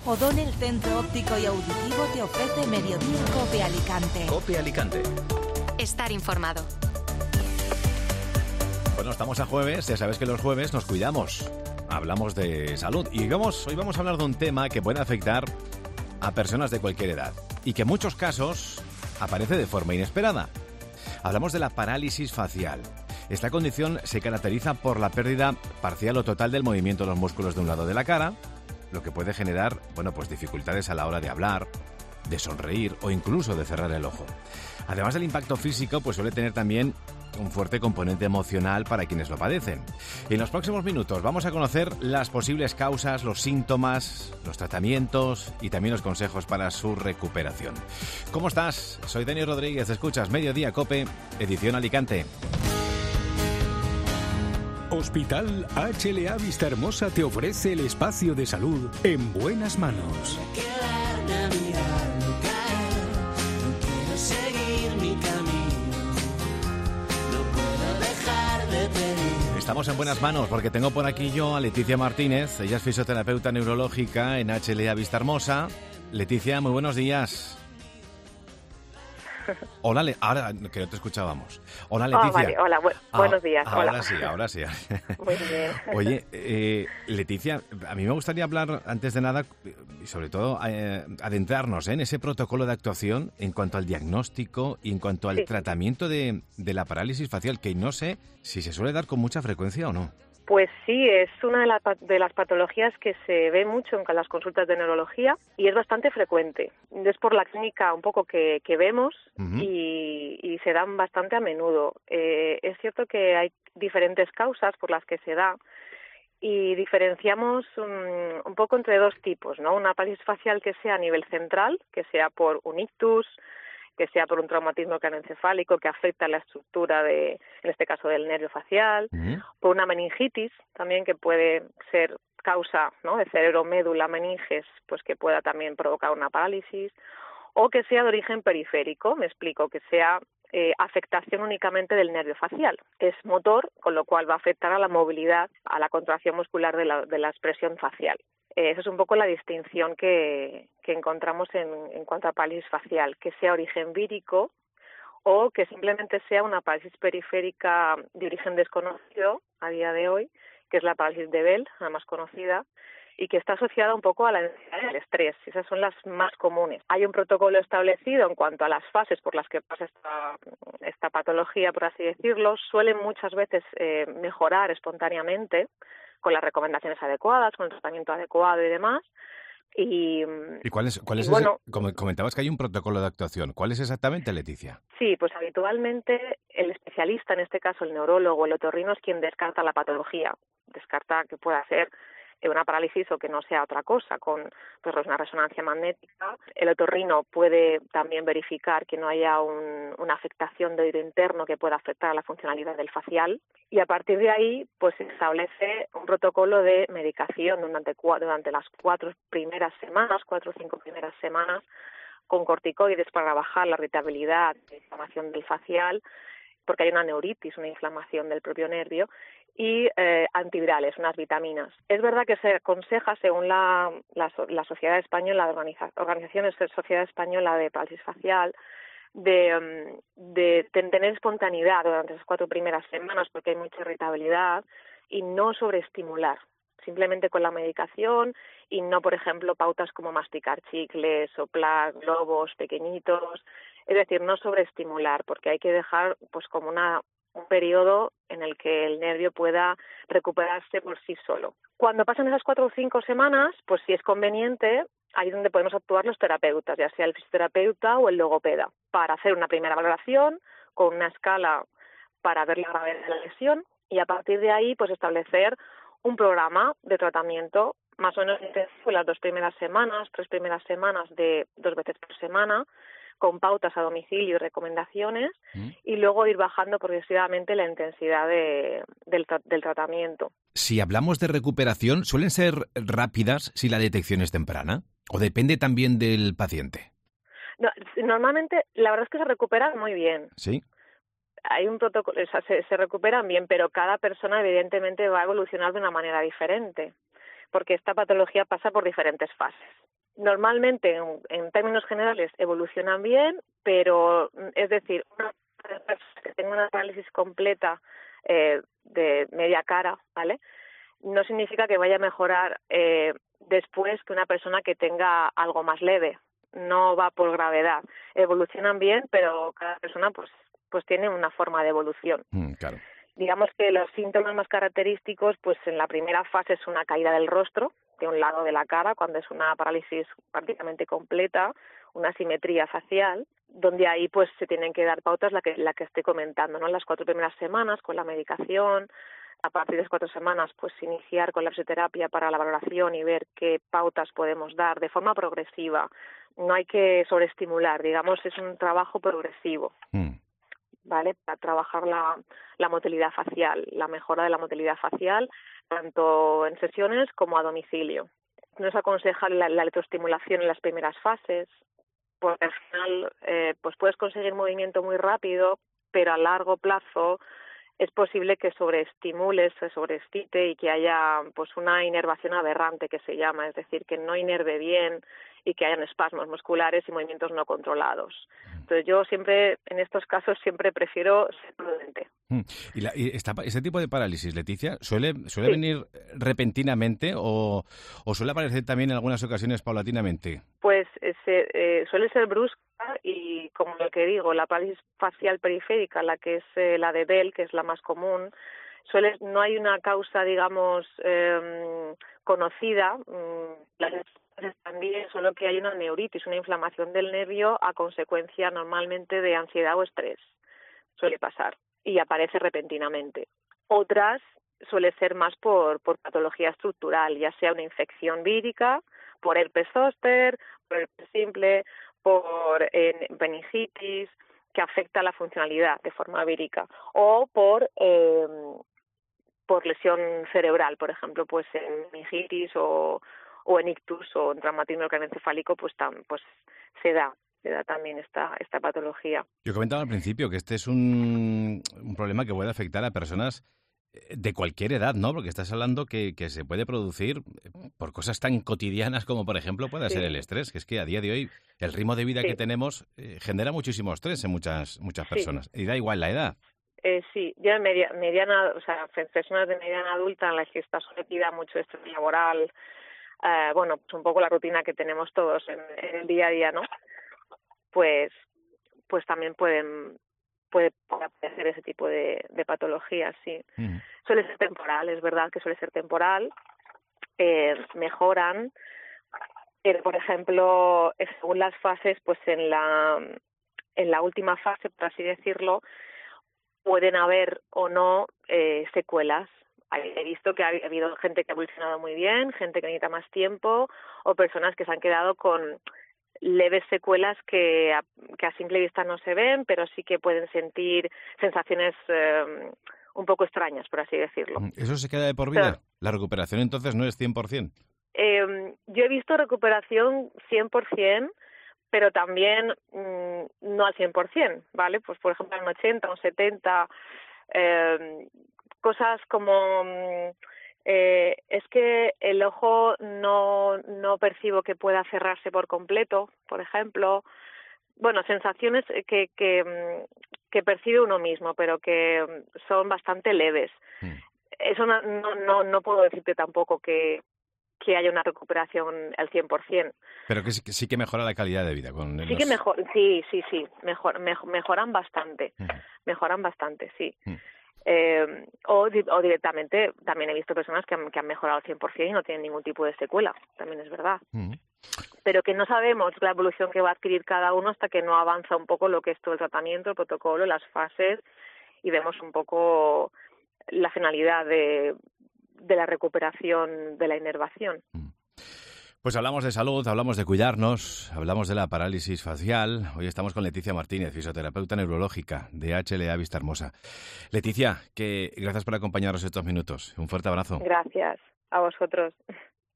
O'Donnell Centro Óptico y Auditivo te ofrece Mediodía Cope Alicante. Cope Alicante. Estar informado. Bueno, estamos a jueves, ya sabes que los jueves nos cuidamos. Hablamos de salud y hoy vamos a hablar de un tema que puede afectar a personas de cualquier edad y que en muchos casos aparece de forma inesperada. Hablamos de la parálisis facial. Esta condición se caracteriza por la pérdida parcial o total del movimiento de los músculos de un lado de la cara, lo que puede generar, dificultades a la hora de hablar, de sonreír o incluso de cerrar el ojo. Además del impacto físico, suele tener también un fuerte componente emocional para quienes lo padecen. En los próximos minutos vamos a conocer las posibles causas, los síntomas, los tratamientos y también los consejos para su recuperación. ¿Cómo estás? Soy Dani Rodríguez, escuchas Mediodía Cope, edición Alicante. Hospital HLA Vistahermosa te ofrece el espacio de salud en buenas manos. Estamos en buenas manos porque tengo por aquí yo a Leticia Martínez. Ella es fisioterapeuta neurológica en HLA Vistahermosa. Leticia, muy buenos días. Hola, ahora que no te escuchábamos. Hola, Leticia. Vale. Hola, buenos días. Ahora Hola. sí. Muy bien. Oye, Leticia, a mí me gustaría hablar, antes de nada, y sobre todo adentrarnos en ese protocolo de actuación en cuanto al diagnóstico y en cuanto al tratamiento de la parálisis facial, que no sé si se suele dar con mucha frecuencia o no. Pues sí, es una de las patologías que se ve mucho en las consultas de neurología y es bastante frecuente. Es por la clínica un poco que vemos y se dan bastante a menudo. Es cierto que hay diferentes causas por las que se da y diferenciamos un poco entre dos tipos, ¿no? Una parálisis facial que sea a nivel central, que sea por un ictus, que sea por un traumatismo craneoencefálico que afecta la estructura en este caso del nervio facial, por una meningitis también que puede ser causa, ¿no?, de cerebro, médula, meninges, pues que pueda también provocar una parálisis, o que sea de origen periférico, me explico, que sea afectación únicamente del nervio facial. Es motor, con lo cual va a afectar a la movilidad, a la contracción muscular de la expresión facial. Esa es un poco la distinción que encontramos en cuanto a parálisis facial, que sea origen vírico o que simplemente sea una parálisis periférica de origen desconocido a día de hoy, que es la parálisis de Bell, la más conocida, y que está asociada un poco a la densidad del estrés. Esas son las más comunes. Hay un protocolo establecido en cuanto a las fases por las que pasa esta patología, por así decirlo. Suelen muchas veces mejorar espontáneamente con las recomendaciones adecuadas, con el tratamiento adecuado y demás. ¿Y cuál es como comentabas que hay un protocolo de actuación? ¿Cuál es exactamente, Leticia? Sí, pues habitualmente el especialista, en este caso el neurólogo, el otorrino, es quien descarta la patología, descarta que pueda ser una parálisis o que no sea otra cosa, con una resonancia magnética. El otorrino puede también verificar que no haya una afectación de oído interno que pueda afectar a la funcionalidad del facial, y a partir de ahí pues se establece un protocolo de medicación durante las 4 o 5 primeras semanas con corticoides para bajar la irritabilidad, la inflamación del facial, porque hay una neuritis, una inflamación del propio nervio, y antivirales, unas vitaminas. Es verdad que se aconseja, según la Sociedad Española, la Organización de Sociedad Española de Parálisis Facial, de tener espontaneidad durante esas 4 primeras semanas porque hay mucha irritabilidad, y no sobreestimular, simplemente con la medicación, y no, por ejemplo, pautas como masticar chicles, soplar globos pequeñitos, es decir, no sobreestimular, porque hay que dejar pues como un periodo en el que el nervio pueda recuperarse por sí solo. Cuando pasan esas 4 o 5 semanas, pues si es conveniente, ahí es donde podemos actuar los terapeutas, ya sea el fisioterapeuta o el logopeda, para hacer una primera valoración con una escala para ver la gravedad de la lesión, y a partir de ahí pues establecer un programa de tratamiento más o menos intensivo las 3 primeras semanas de 2 veces por semana, con pautas a domicilio y recomendaciones, y luego ir bajando progresivamente la intensidad del tratamiento. Si hablamos de recuperación, ¿suelen ser rápidas si la detección es temprana? ¿O depende también del paciente? No, normalmente, la verdad es que se recuperan muy bien. ¿Sí? Hay un protocolo, o sea, se recuperan bien, pero cada persona evidentemente va a evolucionar de una manera diferente, porque esta patología pasa por diferentes fases. normalmente, en términos generales, evolucionan bien, pero, es decir, una persona que tenga una parálisis completa de media cara, ¿vale?, no significa que vaya a mejorar después que una persona que tenga algo más leve. No va por gravedad. Evolucionan bien, pero cada persona pues tiene una forma de evolución. Claro. Digamos que los síntomas más característicos, pues en la primera fase es una caída del rostro, de un lado de la cara, cuando es una parálisis prácticamente completa, una asimetría facial, donde ahí pues se tienen que dar pautas, la que estoy comentando, ¿no? Las 4 primeras semanas con la medicación. A partir de las 4 semanas, pues iniciar con la fisioterapia para la valoración y ver qué pautas podemos dar de forma progresiva. No hay que sobreestimular, digamos, es un trabajo progresivo, ¿vale? Para trabajar la motilidad facial, la mejora de la motilidad facial, tanto en sesiones como a domicilio. No se aconseja la electroestimulación en las primeras fases, porque al final pues puedes conseguir movimiento muy rápido, pero a largo plazo es posible que sobreestimules, se sobreexcite y que haya pues una inervación aberrante, que se llama, es decir, que no inerve bien y que hayan espasmos musculares y movimientos no controlados. Entonces yo siempre, en estos casos, siempre prefiero ser prudente. ¿Y este tipo de parálisis, Leticia, suele Sí. venir repentinamente o suele aparecer también en algunas ocasiones paulatinamente? Pues suele ser brusca y, como lo que digo, la parálisis facial periférica, la que es la de Bell, que es la más común, no hay una causa, digamos, conocida. Las también, solo que hay una neuritis, una inflamación del nervio a consecuencia normalmente de ansiedad o estrés. Suele pasar y aparece repentinamente. Otras suele ser más por patología estructural, ya sea una infección vírica, por herpes zóster, por herpes simple, por meningitis, que afecta la funcionalidad de forma vírica, o por lesión cerebral, por ejemplo, pues en meningitis o en ictus o en traumatismo craneoencefálico, pues se da también esta patología. Yo comentaba al principio que este es un problema que puede afectar a personas de cualquier edad, ¿no? Porque estás hablando que se puede producir por cosas tan cotidianas como, por ejemplo, puede ser el estrés, que es que a día de hoy el ritmo de vida que tenemos genera muchísimo estrés en muchas personas. Y da igual la edad. Sí, ya mediana, o sea, personas de mediana adulta en las que está sometida a mucho estrés laboral, pues un poco la rutina que tenemos todos en el día a día, ¿no? Pues también puede aparecer ese tipo de patologías, sí. Suele ser temporal, es verdad que suele ser temporal, mejoran, pero, por ejemplo, según las fases, pues en la última fase, por así decirlo, pueden haber o no secuelas. He visto que ha habido gente que ha evolucionado muy bien, gente que necesita más tiempo, o personas que se han quedado con leves secuelas que a simple vista no se ven, pero sí que pueden sentir sensaciones un poco extrañas, por así decirlo. ¿Eso se queda de por vida? Pero ¿la recuperación entonces no es 100%? Yo he visto recuperación 100%, pero también no al 100%, ¿vale? Pues, por ejemplo, en 80 o 70, cosas como es que el ojo no percibo que pueda cerrarse por completo, por ejemplo. Bueno, sensaciones que percibe uno mismo, pero que son bastante leves. Eso no puedo decirte tampoco que haya una recuperación al 100%. Pero que sí que mejora la calidad de vida. Sí, mejoran bastante. Mejoran bastante, sí. O directamente, también he visto personas que han mejorado al 100% y no tienen ningún tipo de secuela, también es verdad. Pero que no sabemos la evolución que va a adquirir cada uno hasta que no avanza un poco lo que es todo el tratamiento, el protocolo, las fases, y vemos un poco la finalidad de la recuperación de la inervación. Pues hablamos de salud, hablamos de cuidarnos, hablamos de la parálisis facial. Hoy estamos con Leticia Martínez, fisioterapeuta neurológica de HLA Vista Hermosa. Leticia, gracias por acompañarnos estos minutos. Un fuerte abrazo. Gracias a vosotros.